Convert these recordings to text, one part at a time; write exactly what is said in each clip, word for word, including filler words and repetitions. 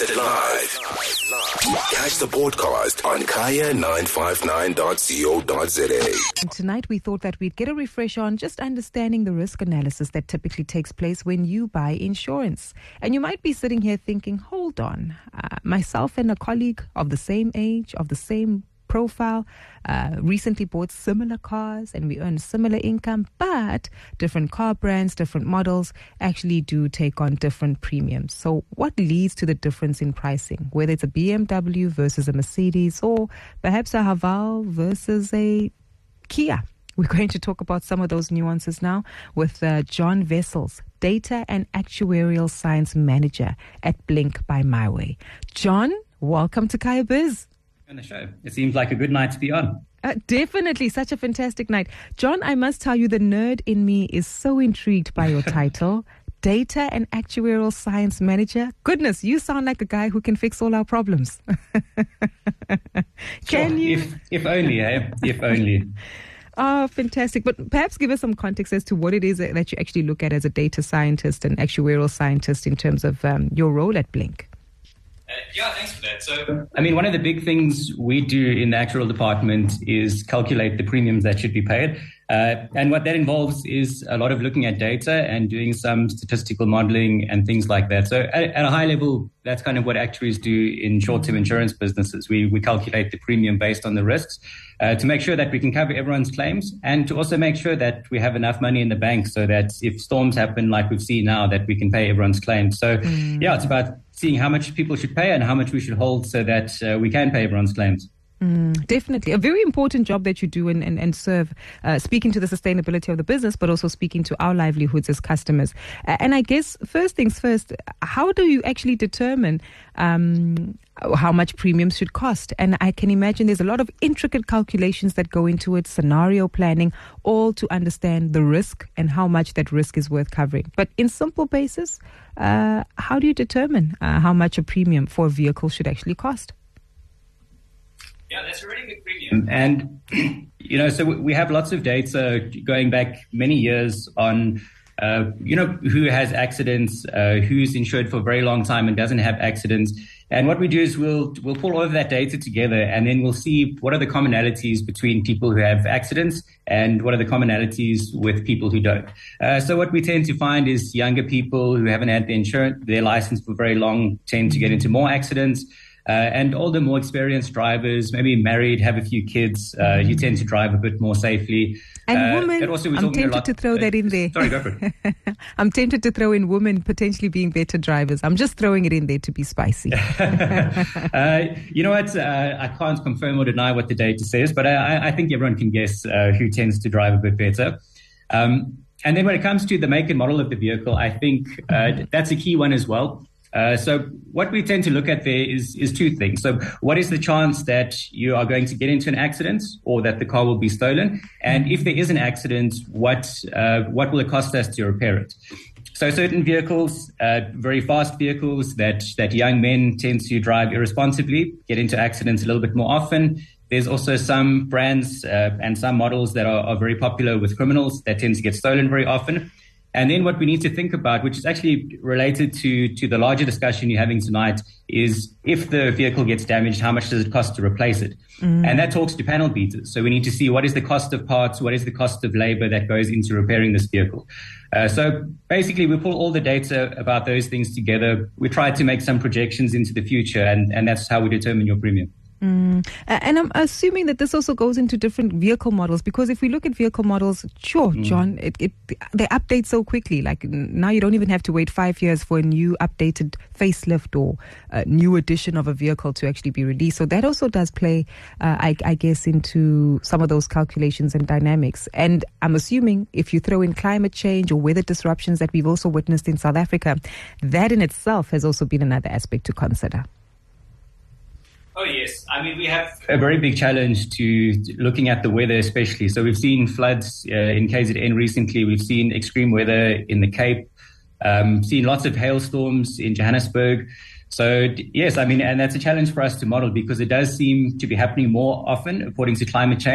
Listen live. Catch the podcast on kaya nine five nine dot co dot za. Tonight we thought that we'd get a refresh on just understanding the risk analysis that typically takes place when you buy insurance. And you might be sitting here thinking, hold on, uh, myself and a colleague of the same age, of the same profile, uh, recently bought similar cars and we earn similar income, but different car brands, different models actually do take on different premiums. So what leads to the difference in pricing, whether it's a B M W versus a Mercedes or perhaps a Haval versus a Kia? We're going to talk about some of those nuances now with uh, John Wessels, Data and Actuarial Science Manager at Blink by MyWay. John, welcome to Kaya Biz. On the show. It seems like a good night to be on. Uh, definitely, such a fantastic night. John, I must tell you, the nerd in me is so intrigued by your title, Data and Actuarial Science Manager. Goodness, you sound like a guy who can fix all our problems. Can sure. you? If, if only, eh? If only. Oh, fantastic. But perhaps give us some context as to what it is that you actually look at as a data scientist and actuarial scientist in terms of um, your role at Blink. Uh, yeah, thanks for that. So, I mean, one of the big things we do in the actuarial department is calculate the premiums that should be paid. Uh, and what that involves is a lot of looking at data and doing some statistical modeling and things like that. So at, at a high level, that's kind of what actuaries do in short-term insurance businesses. We, we calculate the premium based on the risks uh, to make sure that we can cover everyone's claims and to also make sure that we have enough money in the bank so that if storms happen like we've seen now, that we can pay everyone's claims. So mm. yeah, it's about seeing how much people should pay and how much we should hold so that uh, we can pay everyone's claims. Mm, definitely. A very important job that you do and, and, and serve, uh, speaking to the sustainability of the business, but also speaking to our livelihoods as customers. Uh, and I guess first things first, how do you actually determine um, how much premiums should cost? And I can imagine there's a lot of intricate calculations that go into it, scenario planning, all to understand the risk and how much that risk is worth covering. But in simple basis, uh, how do you determine uh, how much a premium for a vehicle should actually cost? Yeah, that's a really good premium. And, you know, so we have lots of data going back many years on, uh, you know, who has accidents, uh, who's insured for a very long time and doesn't have accidents. And what we do is we'll we'll pull all of that data together and then we'll see what are the commonalities between people who have accidents and what are the commonalities with people who don't. Uh, so what we tend to find is younger people who haven't had their insurance, their license for very long tend to get into more accidents. Uh, and older, more experienced drivers, maybe married, have a few kids, uh, you tend to drive a bit more safely. And uh, women, also I'm tempted lot, to throw uh, that in there. Sorry, go for it. I'm tempted to throw in women potentially being better drivers. I'm just throwing it in there to be spicy. uh, you know what? Uh, I can't confirm or deny what the data says, but I, I think everyone can guess uh, who tends to drive a bit better. Um, and then when it comes to the make and model of the vehicle, I think uh, that's a key one as well. Uh, so what we tend to look at there is, is two things. So what is the chance that you are going to get into an accident or that the car will be stolen? And if there is an accident, what uh, what will it cost us to repair it? So certain vehicles, uh, very fast vehicles that, that young men tend to drive irresponsibly, get into accidents a little bit more often. There's also some brands uh, and some models that are, are very popular with criminals that tend to get stolen very often. And then what we need to think about, which is actually related to, to the larger discussion you're having tonight, is if the vehicle gets damaged, how much does it cost to replace it? Mm. And that talks to panel beaters. So we need to see what is the cost of parts, what is the cost of labor that goes into repairing this vehicle. Uh, so basically, we pull all the data about those things together. We try to make some projections into the future, and, and that's how we determine your premium. Mm. And I'm assuming that this also goes into different vehicle models, because if we look at vehicle models, sure, mm. John, it, it they update so quickly. Like now you don't even have to wait five years for a new updated facelift or a new edition of a vehicle to actually be released. So that also does play, uh, I, I guess, into some of those calculations and dynamics. And I'm assuming if you throw in climate change or weather disruptions that we've also witnessed in South Africa, that in itself has also been another aspect to consider. Oh, yes. I mean, we have a very big challenge to looking at the weather, especially. So we've seen floods uh, in K Z N recently. We've seen extreme weather in the Cape, um, seen lots of hailstorms in Johannesburg. So, yes, I mean, and that's a challenge for us to model because it does seem to be happening more often according to climate change.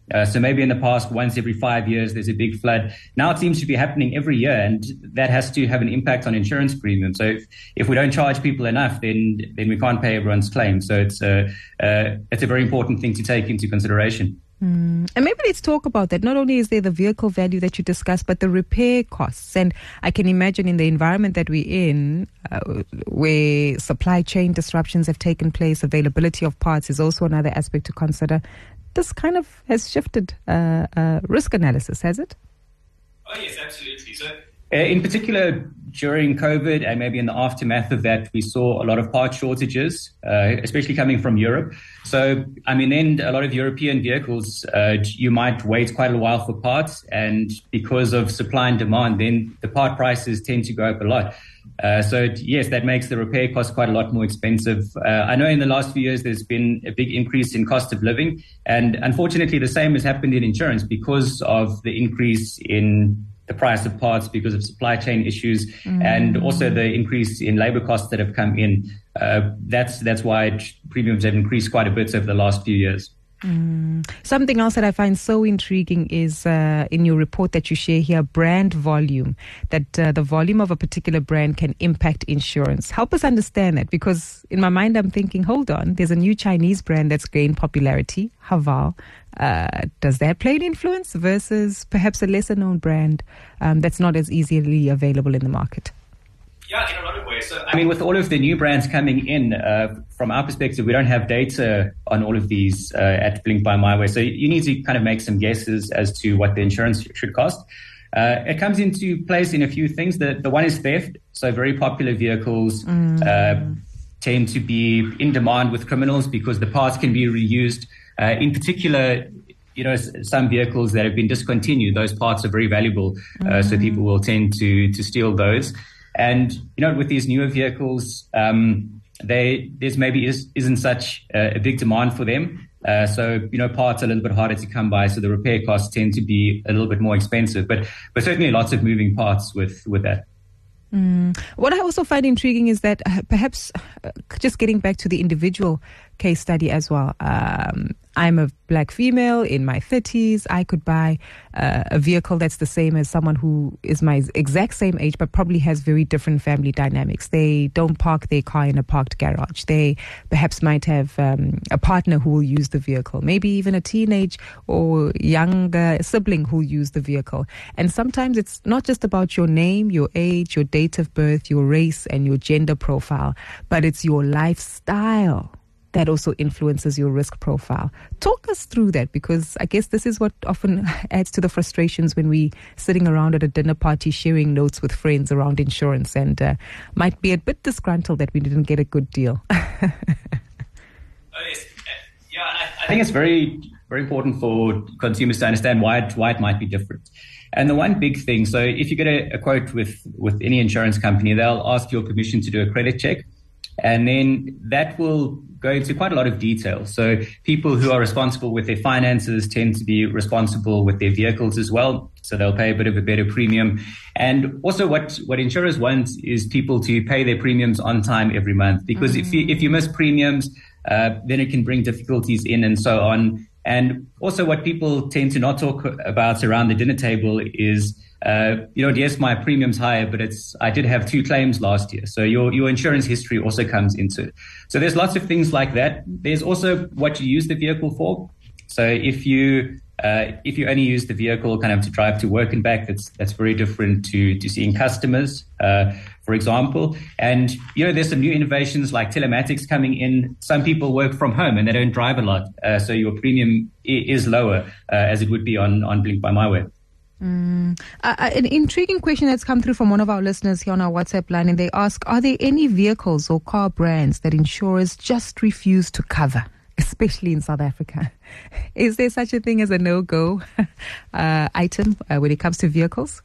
Uh, so maybe in the past, once every five years, there's a big flood. Now it seems to be happening every year, and that has to have an impact on insurance premiums. So if, if we don't charge people enough, then then we can't pay everyone's claim. So it's a, uh, it's a very important thing to take into consideration. Mm. And maybe let's talk about that. Not only is there the vehicle value that you discussed, but the repair costs. And I can imagine in the environment that we're in, uh, where supply chain disruptions have taken place, availability of parts is also another aspect to consider. This kind of has shifted uh, uh, risk analysis, has it? Oh, yes, absolutely. So, uh, in particular, during COVID and maybe in the aftermath of that, we saw a lot of part shortages, uh, especially coming from Europe. So, I mean, then a lot of European vehicles, uh, you might wait quite a while for parts. And because of supply and demand, then the part prices tend to go up a lot. Uh, so, yes, that makes the repair cost quite a lot more expensive. Uh, I know in the last few years there's been a big increase in cost of living. And unfortunately, the same has happened in insurance because of the increase in the price of parts, because of supply chain issues, mm. and also the increase in labor costs that have come in. Uh, that's that's why premiums have increased quite a bit over the last few years. Mm. Something else that I find so intriguing is uh, in your report that you share here, brand volume, that uh, the volume of a particular brand can impact insurance. Help us understand that, because in my mind I'm thinking, hold on, there's a new Chinese brand that's gained popularity, Haval. Uh, does that play an influence versus perhaps a lesser known brand um, that's not as easily available in the market? Yeah, in a lot of ways. So, I mean, with all of the new brands coming in, uh, from our perspective, we don't have data on all of these uh, at Blink by MyWay. So you need to kind of make some guesses as to what the insurance should cost. Uh, it comes into place in a few things. The, the one is theft. So very popular vehicles mm. uh, tend to be in demand with criminals because the parts can be reused. Uh, in particular, you know, some vehicles that have been discontinued, those parts are very valuable. Mm-hmm. Uh, so people will tend to to steal those. And, you know, with these newer vehicles, um, they there's maybe is, isn't such a, a big demand for them. Uh, so, you know, parts are a little bit harder to come by. So the repair costs tend to be a little bit more expensive. But but certainly lots of moving parts with, with that. Mm. What I also find intriguing is that uh, perhaps uh, just getting back to the individual case study as well. Um, I'm a black female in my thirties. I could buy uh, a vehicle that's the same as someone who is my exact same age, but probably has very different family dynamics. They don't park their car in a parked garage. They perhaps might have um, a partner who will use the vehicle, maybe even a teenage or younger sibling who will use the vehicle. And sometimes it's not just about your name, your age, your date of birth, your race, and your gender profile, but it's your lifestyle that also influences your risk profile. Talk us through that, because I guess this is what often adds to the frustrations when we sitting around at a dinner party sharing notes with friends around insurance, and uh, might be a bit disgruntled that we didn't get a good deal. Oh, yes. Yeah, I, I think it's very, very important for consumers to understand why it, why it might be different. And the one big thing, so if you get a, a quote with, with any insurance company, they'll ask your permission to do a credit check. And then that will go into quite a lot of detail. So people who are responsible with their finances tend to be responsible with their vehicles as well. So they'll pay a bit of a better premium. And also what, what insurers want is people to pay their premiums on time every month. Because mm-hmm. if you, if you miss premiums, uh, then it can bring difficulties in and so on. And also what people tend to not talk about around the dinner table is Uh, you know, yes, my premium's higher, but it's I did have two claims last year. So your, your insurance history also comes into it. So there's lots of things like that. There's also what you use the vehicle for. So if you uh, if you only use the vehicle kind of to drive to work and back, that's that's very different to, to seeing customers, uh, for example. And, you know, there's some new innovations like telematics coming in. Some people work from home and they don't drive a lot. Uh, so your premium is lower uh, as it would be on, on Blink by MyWay. Mm. Uh, an intriguing question that's come through from one of our listeners here on our WhatsApp line, and they ask, are there any vehicles or car brands that insurers just refuse to cover, especially in South Africa? Is there such a thing as a no-go uh, item uh, when it comes to vehicles?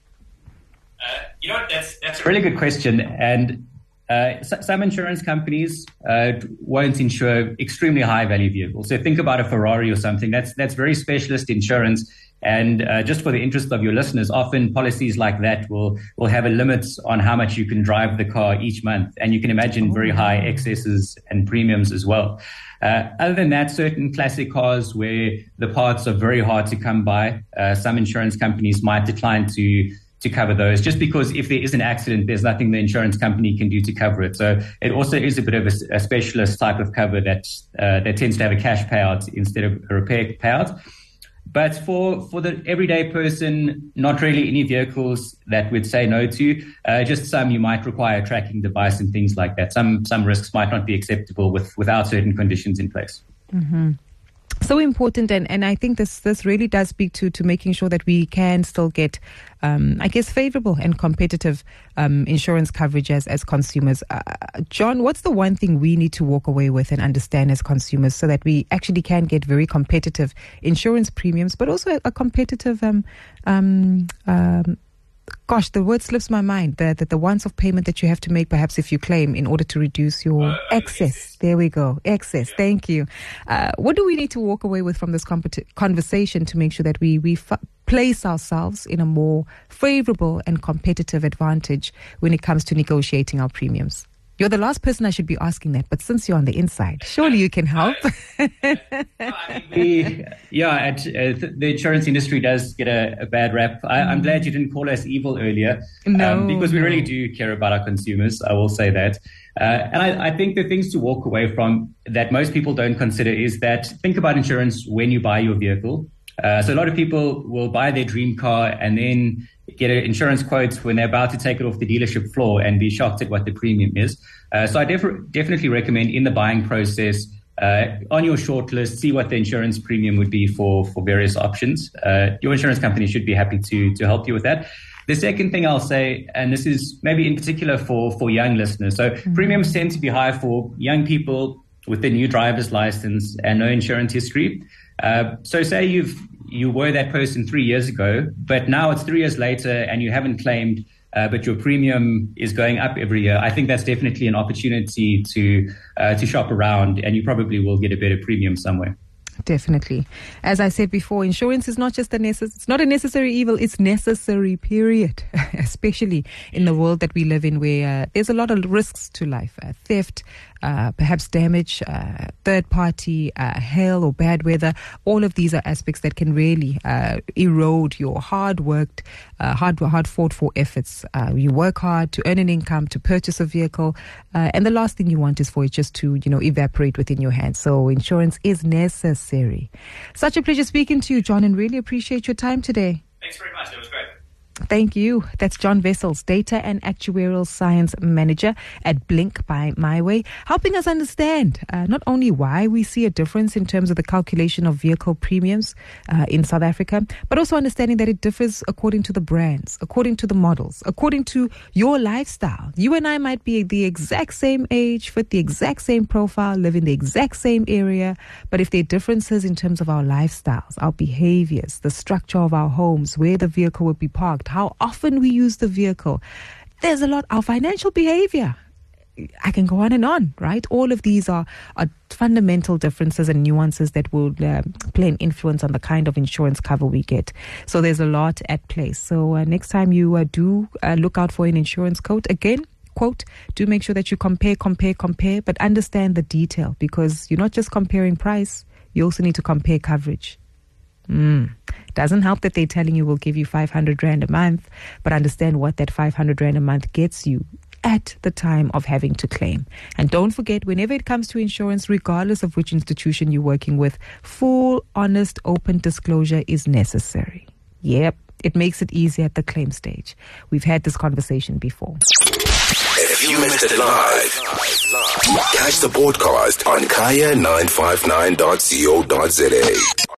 Uh, you know, that's, that's a really good question. And uh, s- some insurance companies uh, won't insure extremely high-value vehicles. So think about a Ferrari or something. That's, that's very specialist insurance. And uh, just for the interest of your listeners, often policies like that will, will have a limit on how much you can drive the car each month. And you can imagine oh, very high excesses and premiums as well. Uh, other than that, certain classic cars where the parts are very hard to come by, uh, some insurance companies might decline to to cover those, just because if there is an accident, there's nothing the insurance company can do to cover it. So it also is a bit of a, a specialist type of cover that uh, that tends to have a cash payout instead of a repair payout. But for, for the everyday person, not really any vehicles that we'd say no to, uh, just some you might require a tracking device and things like that. Some some risks might not be acceptable with without certain conditions in place. Mm-hmm. So important, and, and I think this this really does speak to, to making sure that we can still get, um, I guess, favorable and competitive um, insurance coverage as, as consumers. Uh, John, what's the one thing we need to walk away with and understand as consumers so that we actually can get very competitive insurance premiums, but also a, a competitive um, um, um Gosh, the word slips my mind. The, the the once off payment that you have to make, perhaps if you claim, in order to reduce your uh, excess. There we go, excess. Yeah. Thank you. Uh, what do we need to walk away with from this competi- conversation to make sure that we we f- place ourselves in a more favorable and competitive advantage when it comes to negotiating our premiums? You're the last person I should be asking that, but since you're on the inside, surely you can help. we, yeah, at, uh, the insurance industry does get a, a bad rap. I, mm. I'm glad you didn't call us evil earlier, no, um, because we no. really do care about our consumers. I will say that. Uh, and I, I think the things to walk away from that most people don't consider is that think about insurance when you buy your vehicle. Uh, so a lot of people will buy their dream car and then get an insurance quote when they're about to take it off the dealership floor and be shocked at what the premium is. Uh, so I def- definitely recommend in the buying process, uh, on your short list, see what the insurance premium would be for, for various options. Uh, your insurance company should be happy to, to help you with that. The second thing I'll say, and this is maybe in particular for, for young listeners. So mm-hmm. premiums tend to be high for young people with a new driver's license and no insurance history. Uh, so say you've you were that person three years ago, but now it's three years later and you haven't claimed, uh, but your premium is going up every year. I think that's definitely an opportunity to uh, to shop around, and you probably will get a better premium somewhere. Definitely. As I said before, insurance is not just a necess- it's not a necessary evil, it's necessary, period. Especially in the world that we live in, where uh, there's a lot of risks to life. Uh, theft, uh, perhaps damage, uh, third party, uh, hail or bad weather. All of these are aspects that can really uh, erode your hard worked, uh, hard, hard fought for efforts. Uh, you work hard to earn an income, to purchase a vehicle. Uh, and the last thing you want is for it just to, you know, evaporate within your hands. So insurance is necessary. Such a pleasure speaking to you, John, and really appreciate your time today. Thanks very much. That was great. Thank you. That's John Wessels, Data and Actuarial Science Manager at Blink by MyWay, helping us understand uh, not only why we see a difference in terms of the calculation of vehicle premiums uh, in South Africa, but also understanding that it differs according to the brands, according to the models, according to your lifestyle. You and I might be the exact same age, fit the exact same profile, live in the exact same area, but if there are differences in terms of our lifestyles, our behaviors, the structure of our homes, where the vehicle would be parked, how often we use the vehicle, there's a lot, our financial behavior. I can go on and on, right? All of these are, are fundamental differences and nuances that will uh, play an influence on the kind of insurance cover we get. So there's a lot at play. So uh, next time you uh, do uh, look out for an insurance quote, again, quote, do make sure that you compare, compare, compare, but understand the detail, because you're not just comparing price, you also need to compare coverage. Mm. Doesn't help that they're telling you we'll give you five hundred rand a month, but understand what that five hundred rand a month gets you at the time of having to claim. And don't forget, whenever it comes to insurance, regardless of which institution you're working with, full, honest, open disclosure is necessary. Yep, it makes it easier at the claim stage. We've had this conversation before. If you missed it live, catch the podcast on kaya nine five nine dot co dot za.